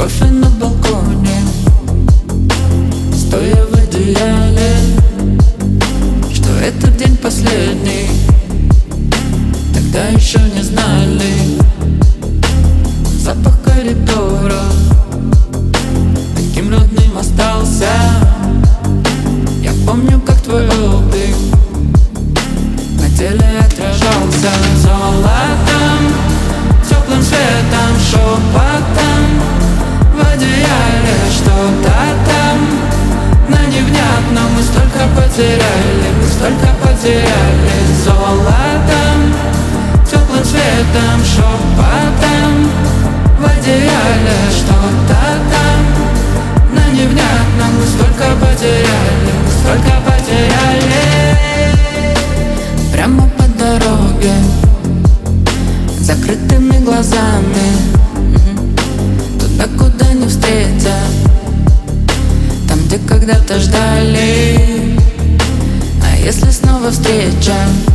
кофе на балконе, стоя в одеяле, что этот день последний. Тогда еще не знали. Запах коридора таким родным остался. Я помню, как твой облик на теле отражался золотом, теплым светом, шепотом в одеяле. Что-то там на невнятном. Мы столько потеряли, мы столько потеряли. Золотом, теплым светом, шепотом в одеяле. Что-то там на невнятном. Мы столько потеряли, мы столько потеряли. Прямо по дороге, закрытыми глазами, туда, куда не встретят, там, где когда-то ждали. А если снова встреча,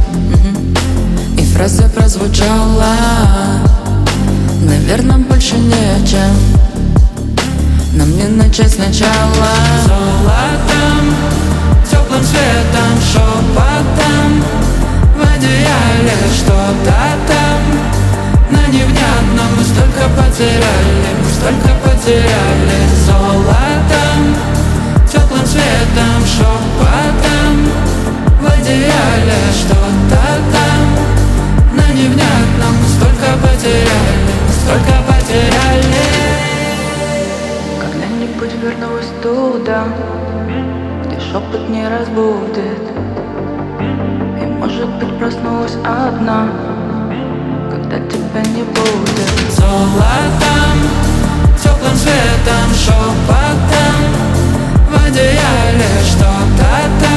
и фраза прозвучала: наверное, больше нечем нам не начать сначала. Золотом, теплым светом, шепотом в одеяле. Что-то там на невнятном. Мы столько потеряли, мы столько потеряли. Золотом, теплым светом, шепотом в одеяле. Что-то там на невнятном. Мы столько потеряли, мы столько потеряли. Когда-нибудь вернусь туда, где шепот не разбудит, и, может быть, проснулась одна, когда тебя не будет. Золотом, теплым светом, шепотом в одеяле. Что-то там